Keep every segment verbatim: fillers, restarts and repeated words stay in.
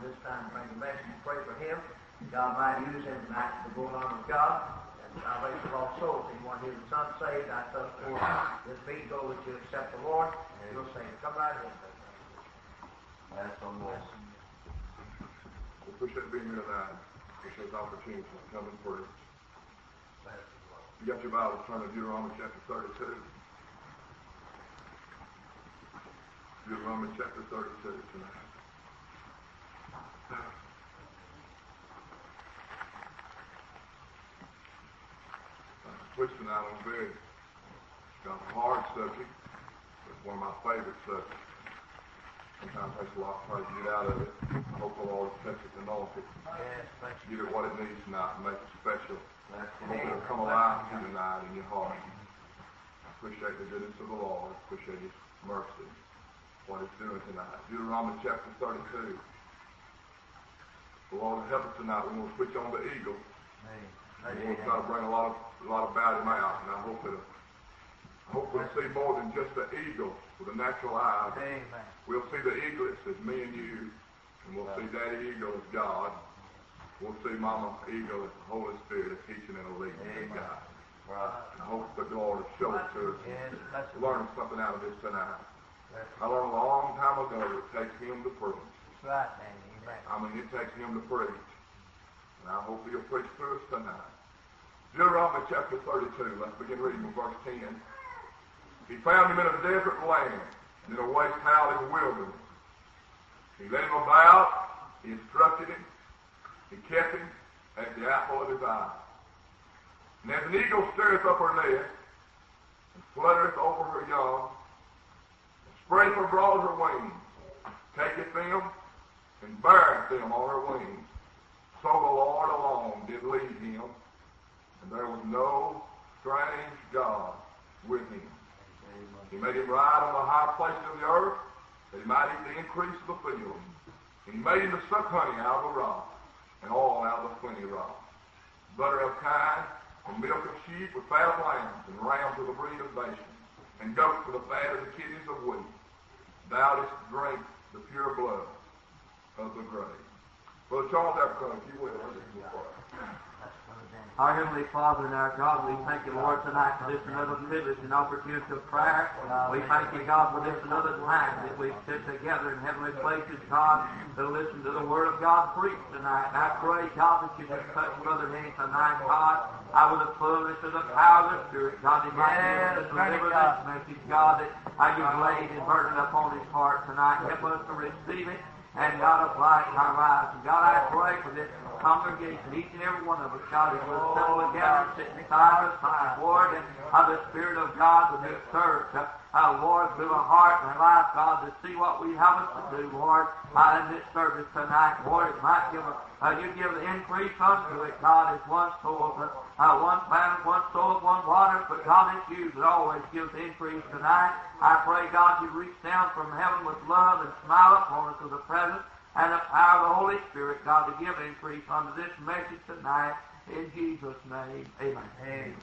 this time to bring the message and pray for him. God might use him tonight to go along with God. And salvation of all souls. If you want to hear the Son saved, I trust for this meeting go that you accept the Lord. And you'll say, come right in. That's the Lord. We appreciate being here tonight. Appreciate the opportunity to come and pray. You got your Bible, turn to Deuteronomy chapter thirty-two. Deuteronomy chapter thirty-two tonight. Switch tonight on very, it's got a hard subject. It's one of my favorite subjects. Sometimes it takes a lot to try to get out of it. I hope the Lord touch it and anoint it. Give it what it needs tonight and make it special. I hope it'll come alive to you tonight in your heart. I appreciate the goodness of the Lord. I appreciate His mercy. What He's doing tonight. Deuteronomy chapter thirty-two. The Lord will help us tonight. We're going to switch on the eagle. We're going to try to bring a lot of a lot about him out, and I hope it'll I hope we'll see more than just the eagle with the natural eye. Amen. We'll see the eaglets as me and you, and we'll see Daddy Eagle as God. We'll see Mama Eagle as the Holy Spirit, as teaching and a leading as God. Right. And I hope the Lord will show it to us. Yes, and learn something out of this tonight. I learned a long time ago it takes Him to preach. That's right, Danny. Amen. I mean, it takes Him to preach. And I hope He'll preach to us tonight. Deuteronomy chapter thirty-two. Let's begin reading from verse ten. He found him in a desert land, and in a waste house in the wilderness. He led him about, he instructed him, he kept him as the apple of his eye. And as an eagle stirreth up her nest, and fluttereth over her young, and spreadeth abroad her wings, taketh them, and beareth them on her wings. So the Lord alone did lead him, and there was no strange God with him. He made him ride on the high places of the earth, that he might eat the increase of the field. And he made him to suck honey out of the rock, and oil out of the plenty rock. Butter of kine, and milk of sheep with fat of lambs, and rams with the breed of Bashan, and goats with the fat of the kidneys of wheat. Thou didst drink the pure blood of the grave. Brother Charles Evercott, if you will, let's pray. Our Heavenly Father and our God, we thank you, Lord, tonight for this another privilege and opportunity of prayer. We thank you, God, for this another time that we sit together in heavenly places, God, to listen to the Word of God preached tonight. And I pray, God, that you just touch Brother Hank tonight, God. I would have fullness of the power of the Spirit, God, that might be able to deliver this message, God, that I you've laid and burdened upon his heart tonight. Help us to receive it. And God, apply it in our lives. And God, I pray for this congregation, each and every one of us, God, as we're assembled together, sitting side by side, Lord, and how the Spirit of God would be searched, uh, uh, Lord, through our heart and our life, God, to see what we have us to do, Lord, uh, in this service tonight, Lord. It might give a, uh, you give the increase unto it, God, as one soul, uh, uh, one planet, one soul, one water, but God, it's you that always gives the increase tonight. I pray, God, you reach down from heaven with love and smile upon us with the presence and the power of the Holy Spirit, God, to give increase unto this message tonight. In Jesus' name, amen. Amen.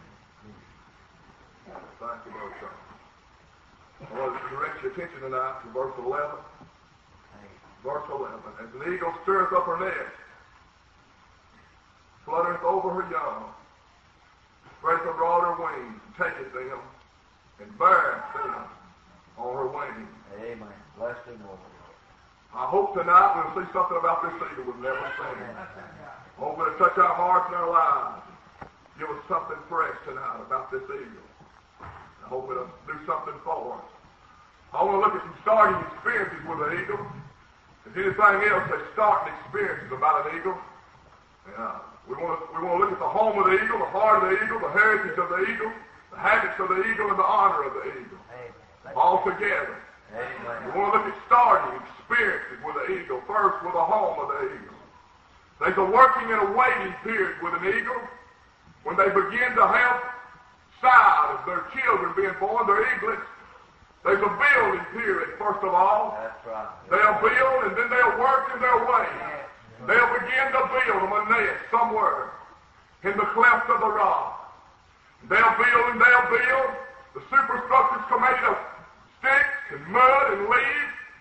Thank you, Brother Charles. I want to direct your attention tonight to verse eleven. Verse eleven. As an eagle stirreth up her nest, fluttereth over her young, spreadeth abroad her wings, and taketh them, and beareth them on her wings. Amen. Bless the Lord. I hope tonight we'll see something about this eagle we've never seen. I hope it'll touch our hearts and our lives. Give us something fresh tonight about this eagle. I hope it'll do something for us. I want to look at some starting experiences with an eagle. If anything else, they starting experiences about an eagle. Uh, we want to we want to look at the home of the eagle, the heart of the eagle, the heritage of the eagle, the habits of the eagle, and the honor of the eagle. All together. Amen. We want to look at starting experiences with the eagle. First, with the home of the eagle. There's a working and a waiting period with an eagle. When they begin to have sight of their children being born, their eaglets, there's a building period, first of all. That's right. They'll build, and then they'll work in their way. They'll begin to build them a nest somewhere in the cleft of the rock. They'll build and they'll build. The superstructures come made of sticks and mud and leaves.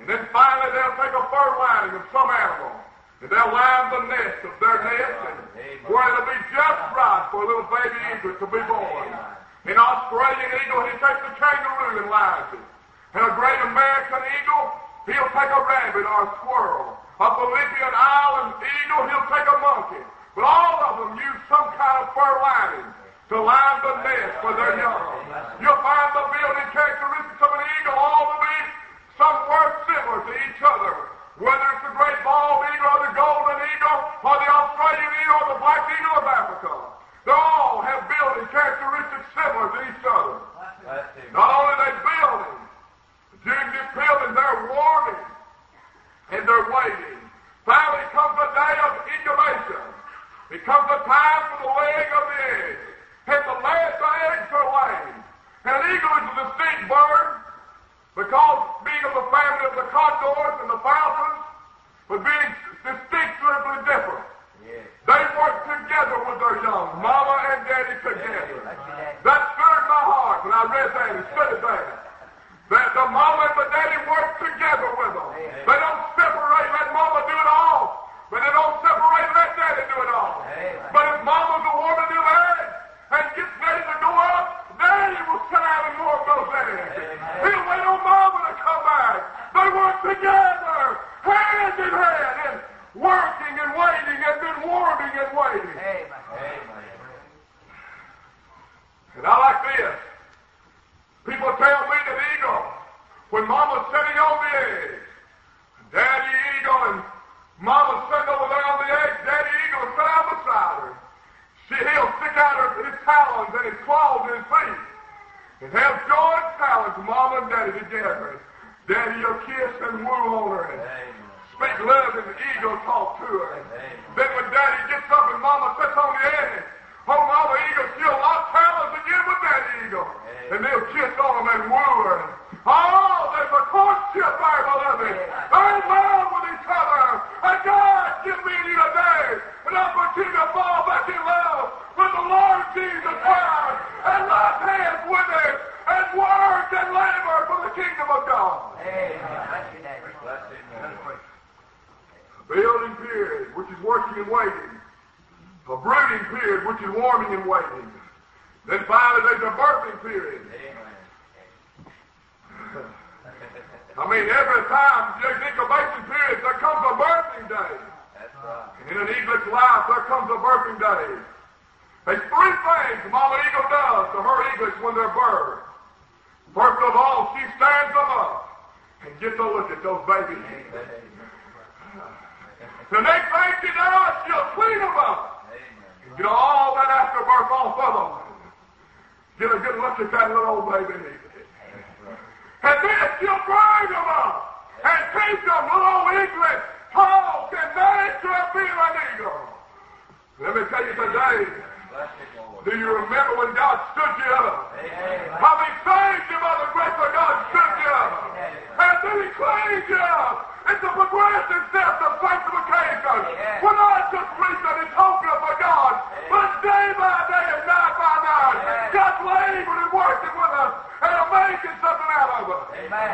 And then finally they'll take a fur lining of some animal, and they'll line the nest of their nest, and where it'll be just right for a little baby eagle to be born. An Australian eagle, he takes a kangaroo and lines it. And a great American eagle, he'll take a rabbit or a squirrel. A Philippine Island eagle, he'll take a monkey. But all of them use some kind of fur lining to line the nest for their young. You'll find the building characteristics of an eagle all to be somewhere similar to each other. Whether it's the great bald eagle or the golden eagle or the Australian eagle or the black eagle of Africa. They all have building characteristics similar to each other. Not only are they building, but during this building they're warming and they're waiting. Finally comes the day of incubation. It comes the time for the laying of the eggs. And the last eggs are laid. And an eagle is a distinct bird because being of the family of the condors and the falcons, but being distinctly different. Yeah. They work together with their young, mama and daddy together. Yeah. That stirred my heart when I read that and studied that. That the mama and the daddy work together with them. Yeah. They don't separate, let mama do it all. But they don't separate, let daddy do it all. Yeah. But if mama's a woman do that and gets ready to go up, daddy will sit out and warm those eggs. Yeah. He'll wait on mama to come back. They work together, hand in hand, and working and waiting and then warming and waiting. Amen. And I like this. People tell me that eagle, when mama's sitting on the eggs, daddy eagle and mama's sitting over there on the eggs, daddy eagle will sit out beside her. She, he'll stick out her, his talons and his claws and his feet and have joint talons, mama and daddy together. Daddy will kiss and woo on her and speak love and the eagle talk to her. Amen. Then when daddy gets up and mama sits on the edge, oh, mama eagle, she'll lock talons again with daddy eagle. Amen. And they'll kiss on them and woo her. Oh, there's a courtship there, beloved. They're in love with each other. And God give me and you today an opportunity to fall back in love with the Lord Jesus Christ and lock hands with him and work and labor for the kingdom of God. Amen. Building period, which is working and waiting. A brooding period, which is warming and waiting. Then finally there's a birthing period. I mean, every time there's incubation period, there comes a birthing day. That's right. And in an eaglet's life, there comes a birthing day. There's three things Mama Eagle does to her eaglets when they're birthed. First of all, she stands them up and gets a look at those babies. The next thing she does, she'll clean them up. And get all that afterbirth off of them. Get a good look at that little old baby. And then she'll bring them up and teach them little eaglets talk and nature of being an eagle. Let me tell you today, do you remember when God stood you up? How he saved you by the grace of God stood you up. And then he cleaned you up. It's a progressive step of sanctification. Yeah. We're not just preaching and talking for God, but day by day and night by night, yeah. God's laboring and working with us and making something out of us. Amen.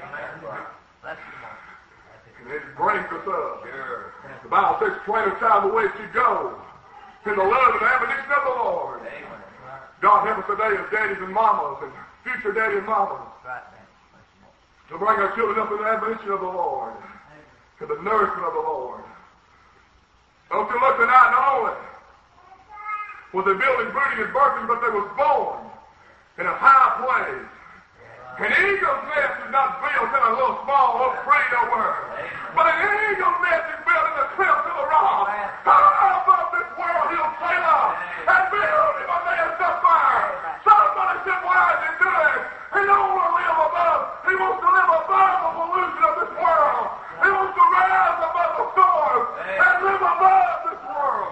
And it brings us up. Sure. The Bible says, train a child the way it should go, in the love and admonition of the Lord. Amen. God help us today as daddies and mamas and future daddies and mamas. To bring our children up in the admonition of the Lord, to the nourishment of the Lord. Don't you look tonight, not only was they building, brooding, and birthing, but they was born in a high place. An eagle's nest is not built in a little small little tree nowhere, but an eagle's nest is built in the cliffs of the rock. High above this world, he'll sail up and build him a nest up there. Somebody said, why is he doing it? He don't want to live above. He wants to live above the pollution of this world. He wants to rise above the storm and live above this world.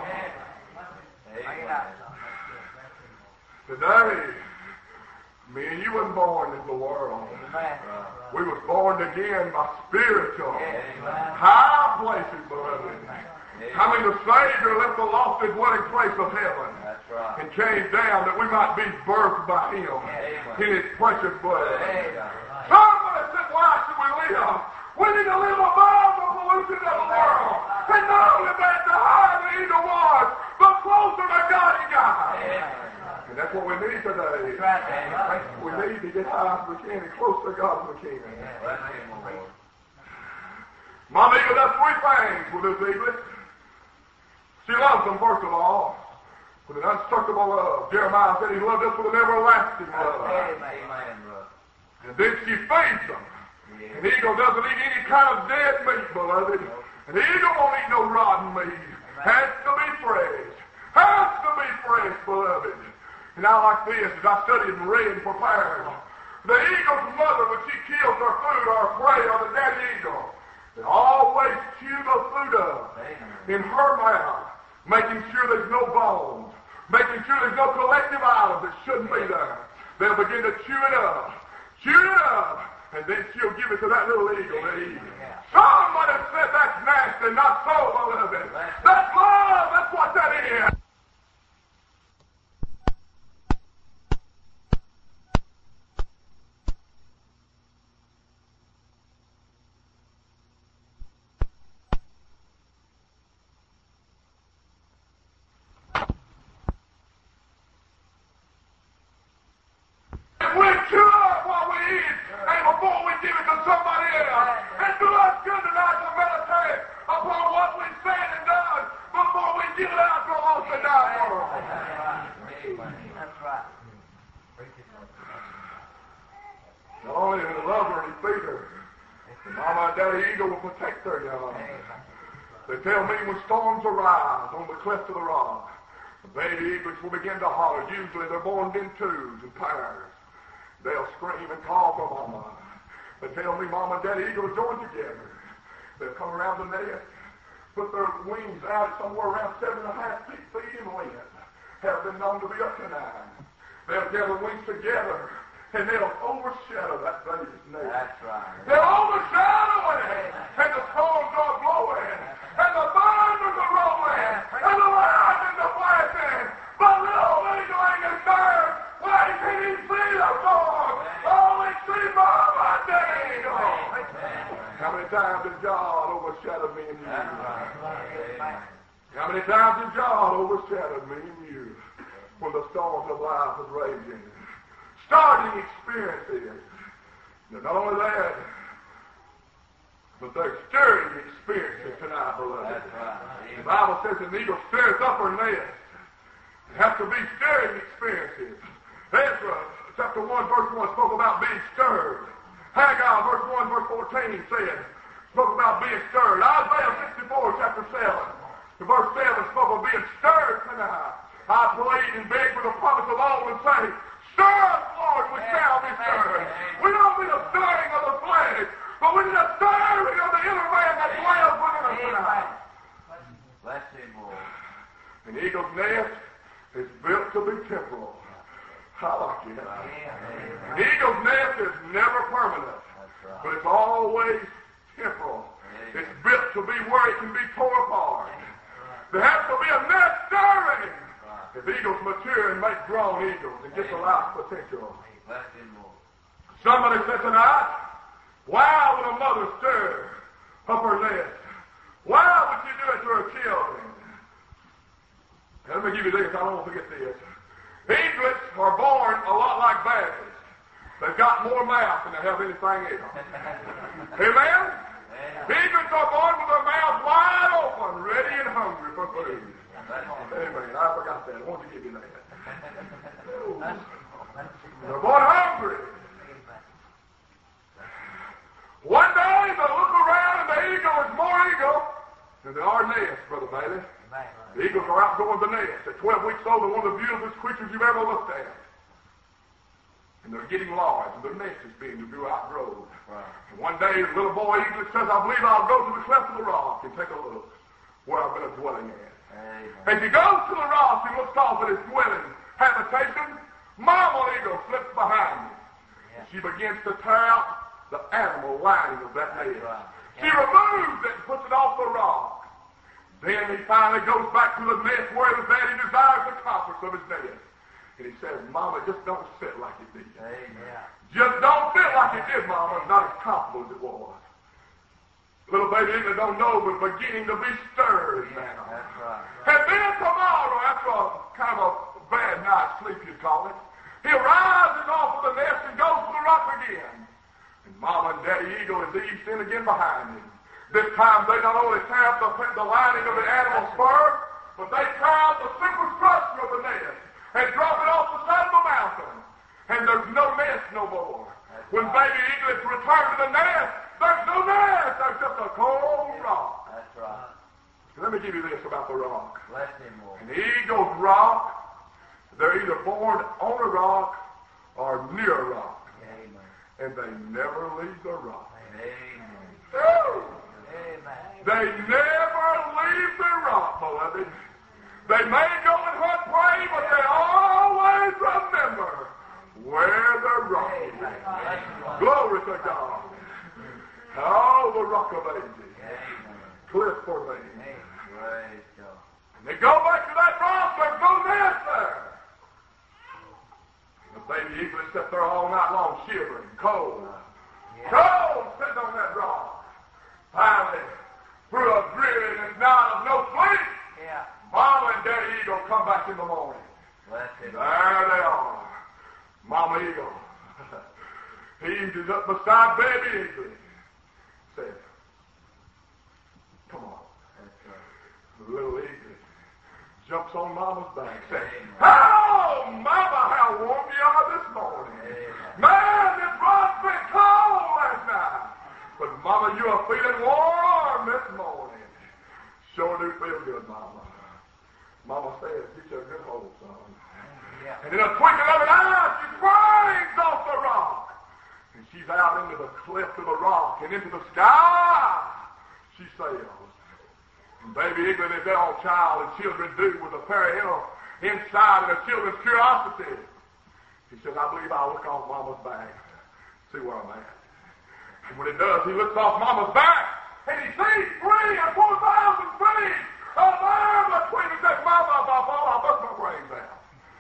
Today, me and you wasn't born in the world. We was born again by spiritual high places, beloved. I mean, the Savior left the lofty dwelling place of heaven and came down that we might be birthed by him in his precious blood. Somebody said, why should we live? We of the world. And not only that, the higher the eagle was, the closer to God he got. And that's what we need today. We need to get high as we can and close to God as we can. Mama Eagle does three things with this eaglet. She loves them, first of all, with an unsearchable love. Jeremiah said he loved us with an everlasting love. And then she feeds them. An eagle doesn't eat any kind of dead meat, beloved. An eagle won't eat no rotten meat. Has to be fresh. Has to be fresh, beloved. And I like this, as I studied and read and prepared. The eagle's mother, when she kills her food or her prey or the daddy eagle, they always chew the food up in her mouth, making sure there's no bones, making sure there's no collective items that shouldn't be there. They'll begin to chew it up, chew it up, and then she'll give it to that little eagle to eat. Somebody said that's nasty, not so, beloved. That's love, that's what that is. Not only does he love her and he feed her, the mama and daddy eagle will protect their young. They tell me when storms arise on the cleft of the rock, the baby eaglets will begin to holler. Usually they're born in twos and pairs. They'll scream and call for mama. They tell me mama and daddy eagle are joined together. They'll come around the nest, put their wings out somewhere around seven and a half feet, feet in length. Have been known to be up to nine. They'll gather wings together, and they'll overshadow that baby's nest. That's right. They'll overshadow it, and the storms are blowing, and the thunders are rolling, and the lightning is flashing. But little eagle ain't concerned. Why can he see the storm? Only see mama and daddy eagle. How many times has God overshadowed me and you? How many times has God overshadowed me and you when the storms of life is raging? Starting experiences. Not only that, but they're stirring experiences tonight, beloved. Right. The Bible says an eagle stirs up her nest. It has to be stirring experiences. Ezra chapter one, verse one spoke about being stirred. Haggai, verse one, verse fourteen said, spoke about being stirred. Isaiah sixty-four, chapter seven, verse seven spoke of being stirred tonight. I prayed and begged for the promise of all and say, stir us, Lord, we shall be stirred. We don't need a stirring of the flesh, but we need a stirring of the inner man that dwells within us tonight. Bless him, Lord. An eagle's nest is built to be temporal. I like it. An eagle's nest is never permanent, but it's always temporal. It's built to be where it can be torn apart. There has to be a nest stirring. If eagles mature and make grown eagles and get the life potential. Somebody said tonight, why would a mother stir up her nest? Why would she do it to her children? Now, let me give you this. I don't want to forget this. Eaglets are born a lot like babies. They've got more mouth than they have anything else. Amen? Eaglets are born with their mouths wide open, ready and hungry for food. Amen. I forgot that. I want to give you that. They're born hungry. One day they look around and the eagle is more eagle than there are nests, Brother Bailey. The eagles are outgoing the nest. At twelve weeks old, they're one of the beautifulest creatures you've ever looked at. And they're getting large, and their nest is being outgrown. Right. And one day, the little boy eaglet says, I believe I'll go to the cleft of the rock and take a look where I've been dwelling at. Amen. As he goes to the rock and looks off at his dwelling habitation, Mama Eagle slips behind him. Yeah. She begins to tear out the animal lining of that nest. Right. She yeah. removes it and puts it off the rock. Then he finally goes back to the nest where the daddy desires the comforts of his nest. And he says, Mama, just don't sit like it did. Amen. Just don't sit like it did, Mama. It's not as comfortable as it was. Little baby Eaglet don't know, but beginning to be stirred Yeah, now. that's right. And then tomorrow, after a kind of a bad night's sleep, you'd call it, he rises off of the nest and goes to the rock again. And Mama and Daddy Eagle is eased in again behind him. This time they not only tear up the, the lining of the animal's fur, but they tear out the superstructure of the nest and drop it off the side of the mountain. And there's no nest no more. When baby eaglets return to the nest, there's no nest. There's just a cold rock. That's right. Let me give you this about the rock. Bless him, Lord. An eagle's rock, they're either born on a rock or near a rock. Amen. And they never leave the rock. Amen. Woo! Amen. They never leave the rock, beloved. They may go and hunt prey, but they always remember where the rock is. Glory to God. Oh, the rock of ages. Cliff for me. Praise God. And they go back to that rock, there's no nest there. The baby eaglets sit there all night long shivering, cold. Cold, sitting on that rock. Finally, through a dreary night of no sleep, Yeah. Mama and Daddy Eagle come back in the morning. Bless him. There they are. Mama Eagle. He is up beside baby Eagle. Said, come on. That's right. The little eagle jumps on Mama's back. Says, oh, Mama, how warm you are this morning. Man, this rock's been cold last night. But Mama, you are feeling warm this morning. Sure do feel good, Mama. Mama says, get you a good hold, son. Yeah. And in a twinkling of an eye, she springs off the rock. And she's out into the cleft of the rock and into the sky. She sails. And baby eaglet, as all child and children do with a fairy tale inside and a children's curiosity, he says, I believe I'll look off Mama's back, see where I'm at. And when he does, he looks off Mama's back, and he sees three or four thousand feet of air between him. He says, Mama, if I fall, I'll bust my brains out.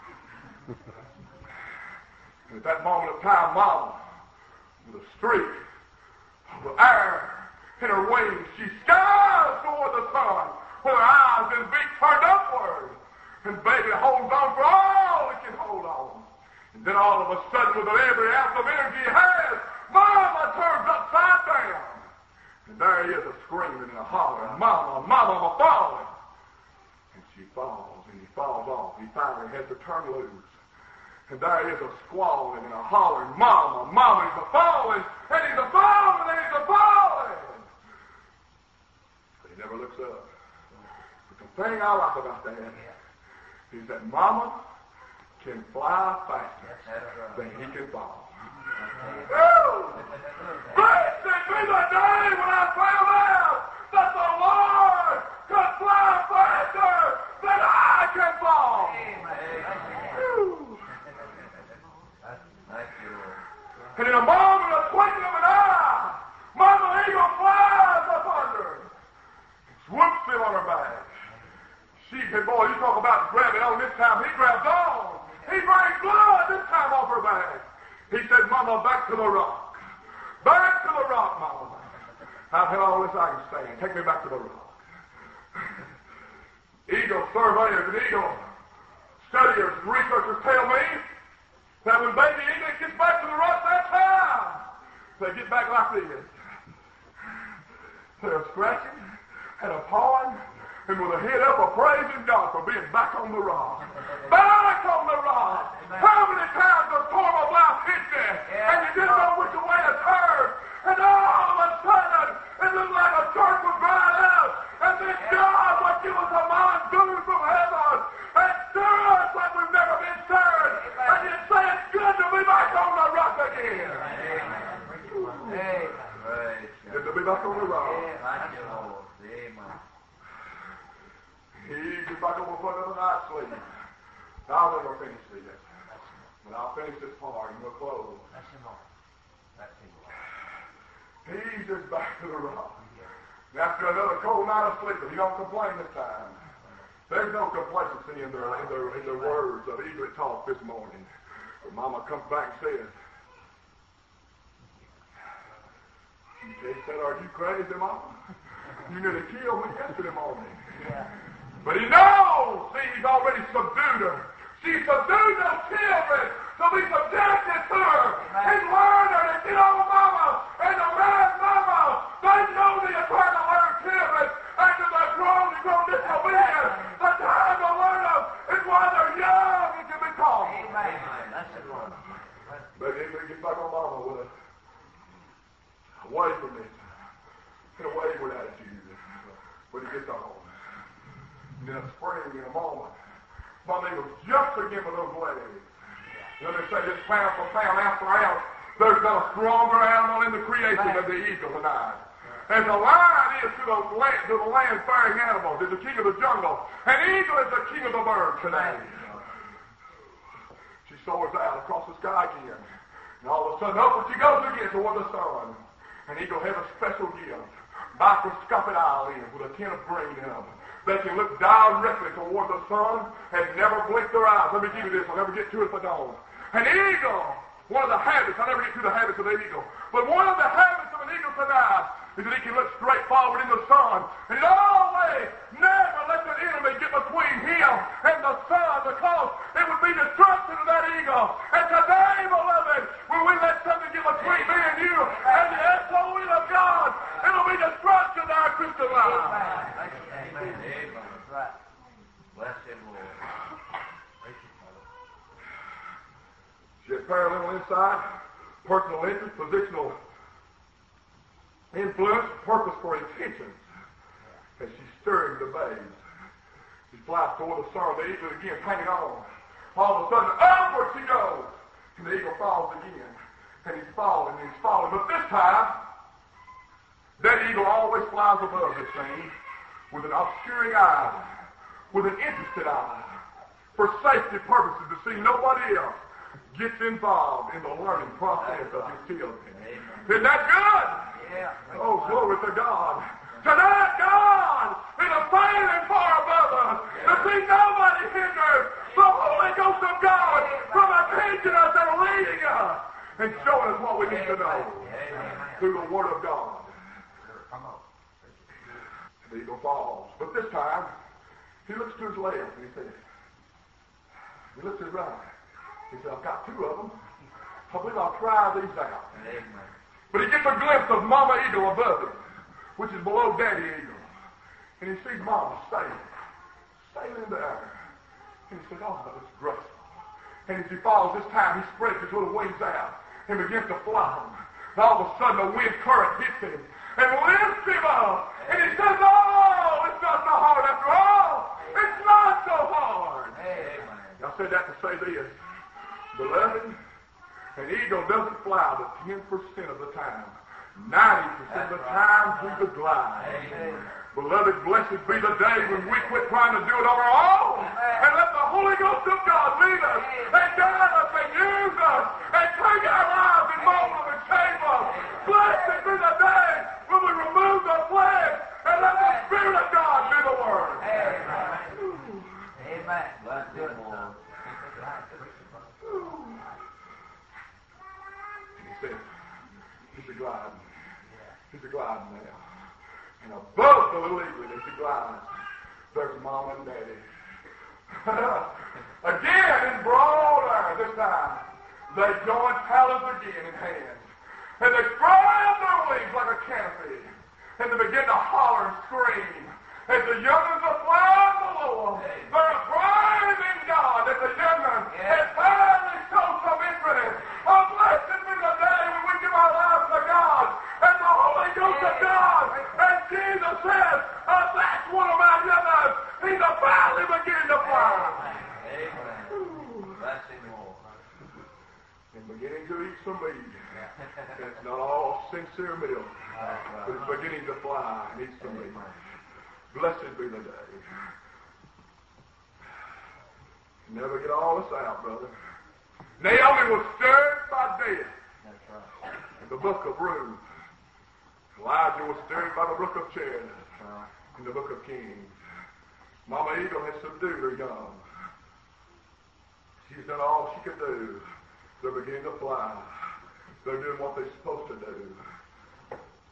And at that moment of time, Mama, with a streak of air in her wings, she skies toward the sun with her eyes and beak turned upward. And baby holds on for all it can hold on. And then all of a sudden, with every ounce of energy he has, Mama turns upside down. And there he is, a screaming and a hollering, Mama, Mama, I'm falling. And she falls, and he falls off. He finally has to turn loose. And there he is, a squalling and a hollering, Mama, Mama, he's a falling, and he's a falling, and he's a falling. But he never looks up. But the thing I like about that is that Mama can fly faster than he can fall. Woo! Blessed be the day when I found out that the Lord can fly faster than I can fall. Woo! And in a moment, a twinkling of an eye, Mama Eagle flies up under, swoops him on her back. She said, boy, you talk about grabbing on. This time he grabs on. He brings blood this time off her back. He said, Mama, back to the rock. Back to the rock, Mama. I've had all this I can stand. Take me back to the rock. Eagle surveyors and eagle studiers and researchers tell me that when baby eagle gets back to the rock that time, they get back like this. They're scratching and a pawing and with a head up a praising God for being back on the rock. Back on the rock. How many times the storm of life hit you and you didn't know which way to turn, and all of a sudden it looked like a church was dried out, and then God would give us a monsoon from heaven and stir us like we've never been stirred, and you'd say it's good to be back on the rock again. Good to be back on the rock. He's back over for another night's sleep. I'll never finish this. But I'll finish this part and we'll close. He's just back to the rock. And after another cold night of sleep, he don't complain this time. There's no complacency in the, in the, in the words of Eaglet talk this morning. But Mama comes back and says, They said, are you crazy, Mama? You nearly killed me yesterday morning. Yeah. But he knows, see, he's already subdued her. She subdued those children, so he subjected to her. He's learned her to get on Mama and to man Mama. They know the eternal learned children. After they're grown and grown disobedient, the time to learn them is while they're young and can be taught. Amen. That's the Lord. But he may get back on Mama with us. Away from this. Get away with attitude. But he gets on. And then a spring in a moment. Mama Eagle just again with those legs. Let me say this pound for pound, ounce for ounce. There's not a stronger animal in the creation than the eagle tonight. As a lion is to, those land, to the land-faring animals, is the king of the jungle. An eagle is the king of the birds today. She soars out across the sky again. And all of a sudden, up she goes again toward the sun. An eagle has a special gift. Microscopic eyelids with a tint of green in them. They can look directly toward the sun and never blink their eyes. Let me give you this. I'll never get to it if I don't. An eagle, one of the habits, I never get to the habits of the eagle, but one of the habits of an eagle tonight is that he can look straight forward in the sun and always never let the enemy get between him and the sun, because it would be destruction to that eagle. And today, beloved, when we let something get between me and you and the S O N of God, it'll be destruction to our Christian life. Amen. Amen. Right. Bless him, Lord. She has parallel insight, personal interest, positional influence, purpose for intentions. As she's stirring the babes, she flies toward the sun. The eagle again hanging on. All of a sudden, upward she goes, and the eagle falls again. And he's falling, and he's falling. But this time, that eagle always flies above this thing with an obscuring eye, with an interested eye, for safety purposes, to see nobody else gets involved in the learning process of his children. Isn't that good? Yeah. Oh, glory to God. Tonight, God is a failing far above us to see nobody hindered the Holy Ghost of God from teaching us and leading us and showing us what we need to know through the Word of God. The eagle falls. But this time, he looks to his left and he says, he looks to his right. He said, I've got two of them. I believe I'll try these out. Amen. But he gets a glimpse of Mama Eagle above him, which is below Daddy Eagle. And he sees Mama sailing, sailing in the air. And he says, oh, it's graceful. And as he falls this time, he spreads his little wings out and begins to fly. And all of a sudden, the wind current hits him and lifts him up. And he says, oh, it's not so hard after all. It's not so hard. Amen. I said that to say this. Beloved, an eagle doesn't fly but ten percent of the time. ninety percent of the time, he's a glide. Amen. Beloved, blessed be the day when we quit trying to do it on our own and let the Holy Ghost of God lead us and guide us and use us and take our lives and mold them and shape us. Blessed be the day when we remove the flesh and let the Spirit of God do the work. Amen. Amen. Bless him, Lord. And he said, he's a gliding. He's a gliding now. And above the little eagle as he glides, there's Mom and Daddy. Again in broad air this time, they join talons again in hands. And they spread their wings like a canopy. And they begin to holler and scream. As the young'uns are flying below them, they're praising God that the young'uns has finally shown some interest. Oh, blessed be the day when we give our lives to God and the Holy Ghost of God. And Jesus says, oh, that's one of my young'uns. He's about to begin to fly. Amen. Bless him, Lord. And beginning to eat some meat. It's not all sincere milk, but it's beginning to fly and eat some meat. Blessed be the day. Never get all this out, brother. Naomi was stirred by death. That's right. In the book of Ruth. Elijah was stirred by the brook of Cherith. That's right. In the book of Kings. Mama Eagle has subdued her young. She's done all she could do. They're beginning to fly. They're doing what they're supposed to do.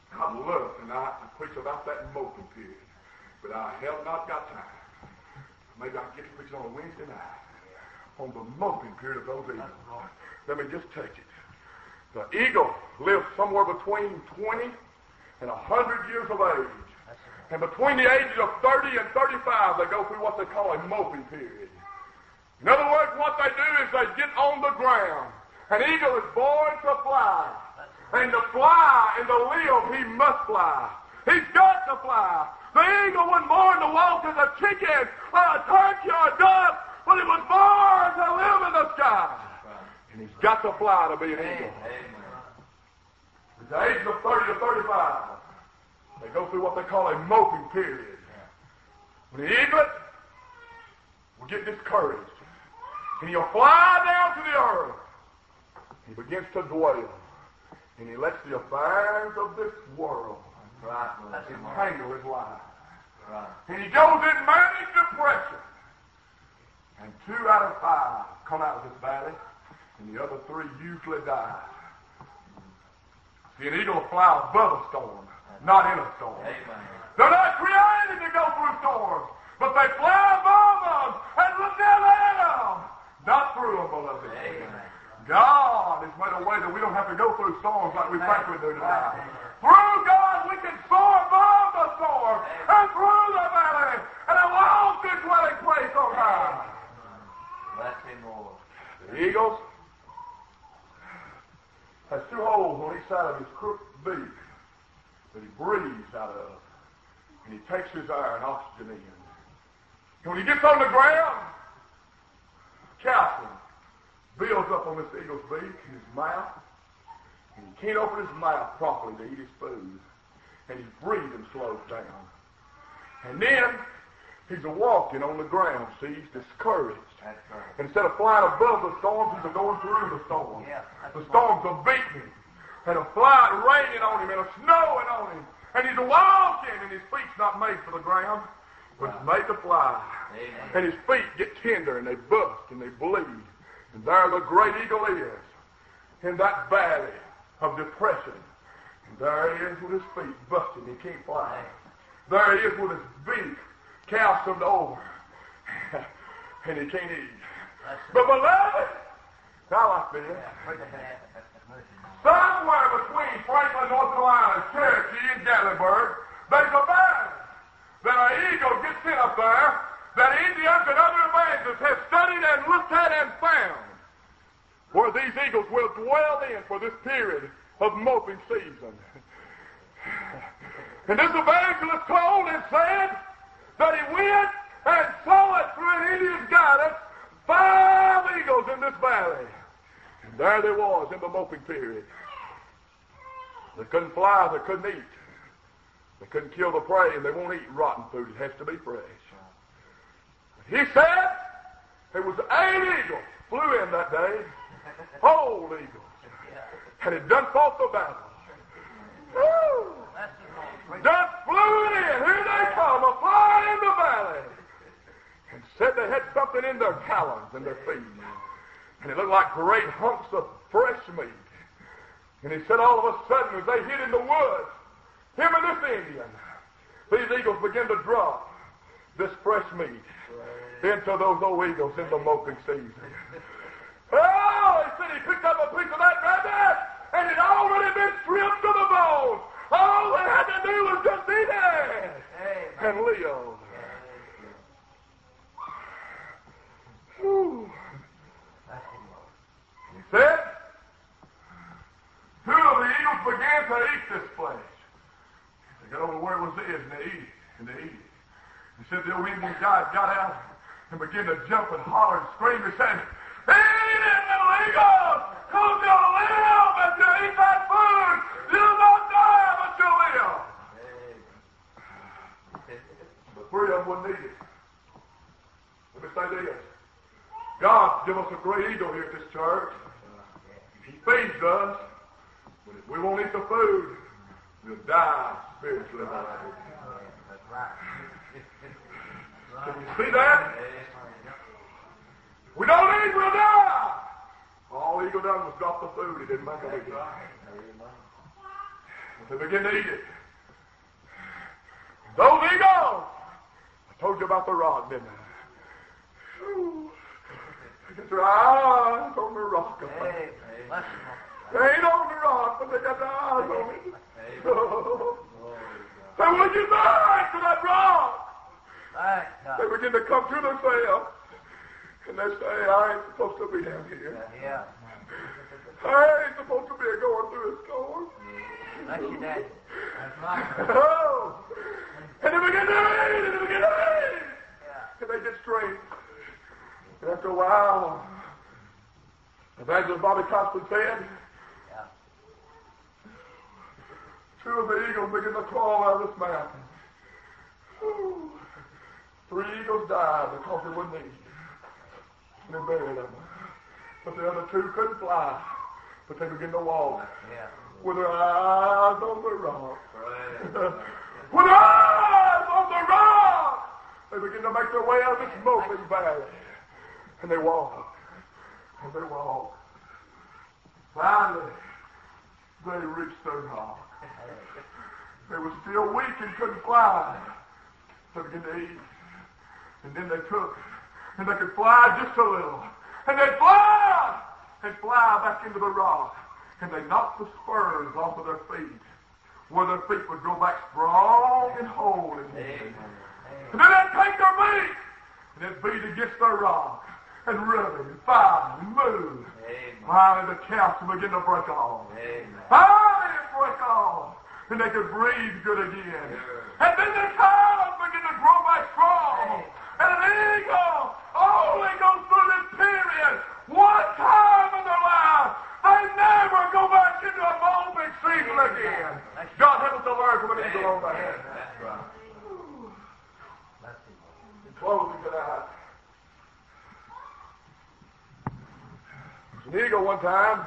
I'd love tonight to preach about that moping period, but I have not got time. Maybe I can get to preach on a Wednesday night on the moping period of those eagles. Let me just touch it. The eagle lives somewhere between twenty and one hundred years of age. And between the ages of thirty and thirty-five, they go through what they call a moping period. In other words, what they do is they get on the ground. An eagle is born to fly. And to fly and to live, he must fly. He's got to fly. The eagle wasn't born to walk as a chicken or a turkey or a duck, but he was born to live in the sky. And he's got to fly to be an eagle. At the age of thirty to thirty-five, they go through what they call a moping period. When the eaglet will get discouraged, and he'll fly down to the earth. He begins to dwell, and he lets the affairs of this world entangle his life. Right. And he goes in manic depression. And two out of five come out of this valley, and the other three usually die. See, an eagle will fly above a storm, not in a storm. Amen. They're not created to go through storms, but they fly above them and look down at them, not through them, beloved. Amen. God has made a way that we don't have to go through storms like we think we do tonight. Through God, we can soar above the storm and through the valley and along this dwelling place on high. Bless him, Lord. The eagles has two holes on each side of his crooked beak that he breathes out of, and he takes his air and oxygen in. And when he gets on the ground, calcium builds up on this eagle's beak and his mouth, and he can't open his mouth properly to eat his food, and his breathing slows down. And then he's a walking on the ground, see, he's discouraged. That's right. And instead of flying above the storms, he's going through the storms. Yeah, the storms are beating him, and a flight raining on him, and a snowing on him, and he's walking, and his feet's not made for the ground, but it's made to fly. Amen. And his feet get tender, and they bust, and they bleed. And there the great eagle is, in that valley of depression. And there he is with his feet busted, he can't fly. There he is with his beak calciumed over, and he can't eat. But beloved, I like this. Somewhere between Franklin, North Carolina, Cherokee, and Gatlinburg, there's a valley that an eagle gets in up there that Indians and other evangelists have studied and looked at and found, where these eagles will dwell in for this period of moping season. And this evangelist told and said that he went and saw it through an Indian's guidance, five eagles in this valley. And there they was in the moping period. They couldn't fly, they couldn't eat. They couldn't kill the prey, and they won't eat rotten food. It has to be fresh. He said there was eight eagles flew in that day, whole eagles, and it done fought the battle. Woo! Done flew in. Here they come, a flying in the valley, and said they had something in their talons and their feet, and it looked like great hunks of fresh meat. And he said all of a sudden, as they hid in the woods, him and this Indian, these eagles began to drop this fresh meat into those old eagles in the moping season. Oh, he said he picked up a piece of that rabbit, and it had already been stripped to the bone. All they had to do was just eat it and live. Whew. He said, two of the eagles began to eat this flesh. They got over where it was is, and they eat it, and they eat it. He said the old Indian guys got out and began to jump and holler and scream and say, "Eat it, little eagles! Because you'll live if you eat that food! You'll not die, but you'll live!" But three of them wouldn't eat it. Let me say this. God's given us a great eagle here at this church. He feeds us, but if we won't eat the food, we'll die spiritually. That's right. Can you see that? We don't eat, we'll die. All eagle done was drop the food. He didn't make a big deal. They begin to eat it. Those eagles! I told you about the rock, didn't I? Whew. They get their eyes on the rock. Hey, They ain't on the rock, but they got their eyes on it. Say, what'd you think to that rock? They begin to come to themselves. And they say, I ain't supposed to be down here. Yeah. I ain't supposed to be going through this storm. That's your daddy. That's right. Oh! And they begin to eat, and they begin to eat. Yeah. And they get straight. And after a while, Evangelist Bobby Thompson said, Yeah. two of the eagles begin to crawl out of this mountain. Whew. Three eagles died because they wouldn't eat. And they buried them. But the other two couldn't fly. But they began to walk. Yeah. With their eyes on the rock. With their eyes on the rock! They begin to make their way out of this smoking valley. And they walk. And they walk. Finally, they reached the rock. They were still weak and couldn't fly. They began to eat. And then they took, and they could fly just a little. And they'd fly! And fly back into the rock. And they knocked the spurs off of their feet, where their feet would go back strong and whole again. And then they'd take their feet, and they'd beat against the rock, and rub it, and fight, and move. Finally, the calcium began to break off. Finally, it break off, and they could breathe good again. And then the cows began to grow back strong. And an eagle only goes through this period one time in their life. They never go back into a molting season again. God help us to learn from an eagle on that. That's right. In closing tonight, there's an eagle one time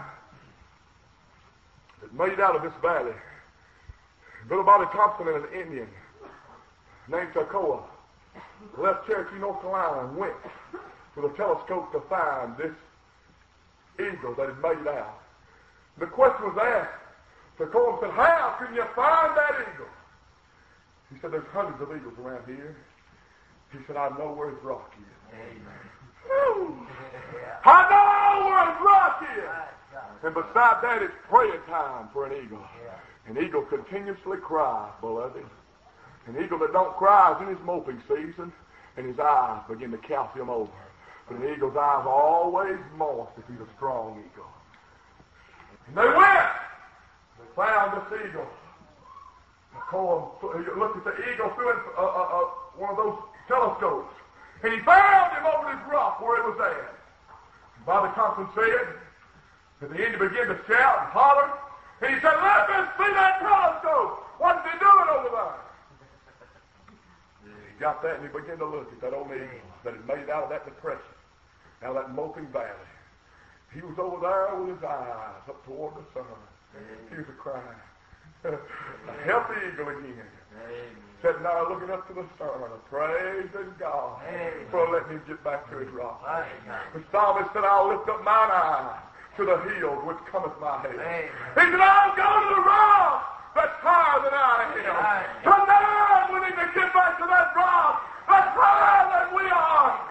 that made out of this valley. Brother Bobby Thompson and an Indian named Tacoa left Cherokee, North Carolina, and went with a telescope to find this eagle that had made it out. The question was asked. Tacoa said, how can you find that eagle? He said, there's hundreds of eagles around here. He said, I know where his rock is. Amen. I know where his rock is. And beside that, it's praying time for an eagle. An eagle continuously cries, beloved. An eagle that don't cry is in his moping season, and his eyes begin to calcium over. But an eagle's eyes are always moist if he's a strong eagle. And they went. They found this eagle. He looked at the eagle through uh, uh, uh, one of those telescopes, and he found him over this rock where it was at. And Bobby Thompson said that the Indian began to shout and holler, and he said, let me see that telescope. What's he doing over there? He got that, and he began to look at that old eagle that had made it out of that depression, out of that moping valley. He was over there with his eyes up toward the sun. He was crying. A healthy eagle again. Said, now looking up to the sun, praising God for letting him get back to his rock. The psalmist said, I'll lift up mine eyes to the hills which cometh my help. He said, I'll go to the rock that's higher than I am. Tonight we need to get back to that rock that's higher than we are.